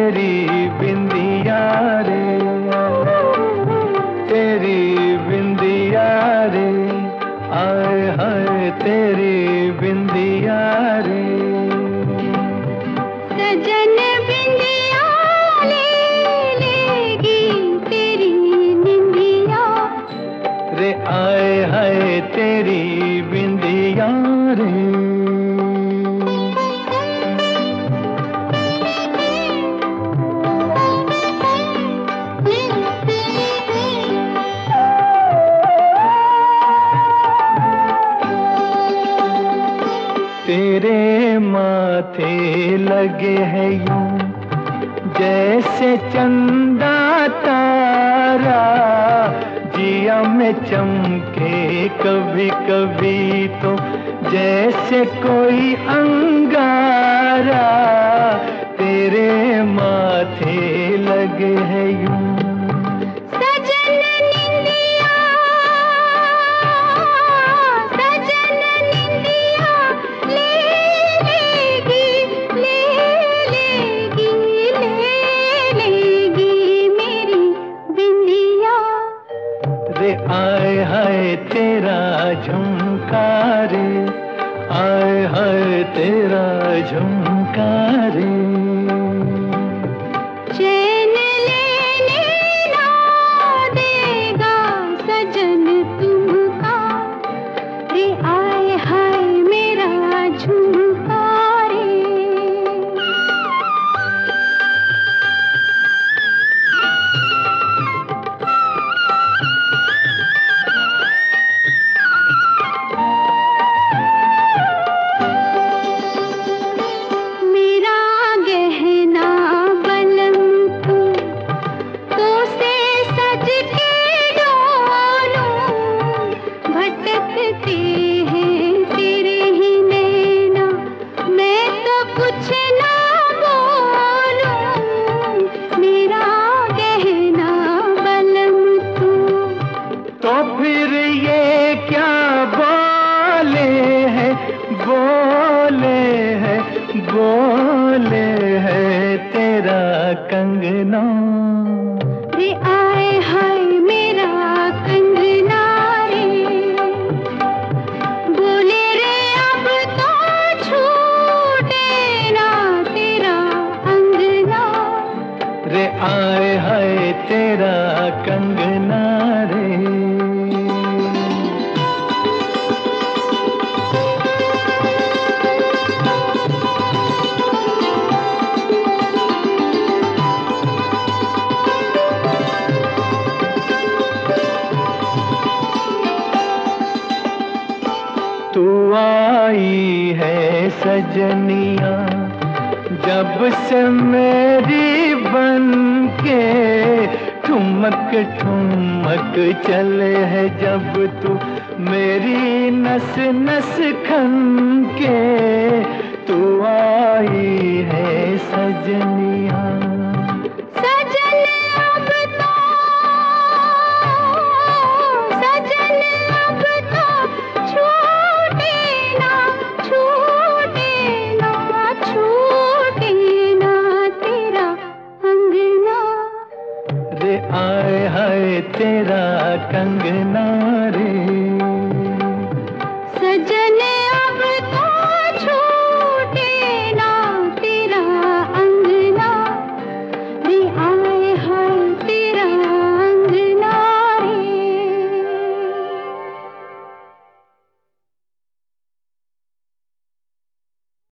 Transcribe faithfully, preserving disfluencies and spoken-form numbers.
तेरी बिंदिया रे, तेरी बिंदिया रे, आए हाय तेरी बिंदिया रे। सजन बिंदिया ले लेगी तेरी निंदिया रे, आए हाय तेरी बिंदिया रे। तेरे माथे लगे है यूं जैसे चंदा तारा, जिया में चमके कभी कभी तो जैसे कोई अंगारा। तेरे माथे लगे है यूं सजन निंदिया, सजन निंदिया ले लेगी, ले लेगी, ले लेगी मेरी बिंदिया रे, आए हाय तेरा झुमका रे, आए हाय तेरा झुमका रे। चैन लेने ना देगा सजन तुमका रे, आए हाय मेरा झुमका रे। मेरा गहना बलम तू, तो से सज के डोलूं, भटकते हैं तेरे ही नैना, मैं तो कुछ ना बोलूं। मेरा गहना बलम तू, तो फिर ये क्या बोले हैं, बोले हैं, बोले हैं तेरा कंगना रे, आए हाय मेरा कंगना रे। बोले रे अब तो छूटे ना तेरा अंगना रे, आए हाय तेरा कंगना रे। तू आई है सजनिया जब से मेरी बन के, ठुमक ठुमक चले है जब तू मेरी नस नस खन के। तू आई है सजनिया, सजन अब तो, सजन अब तो छूटे ना, छूटे ना, छूटे ना तेरा अंगना रे, आए हाय तेरा कंगना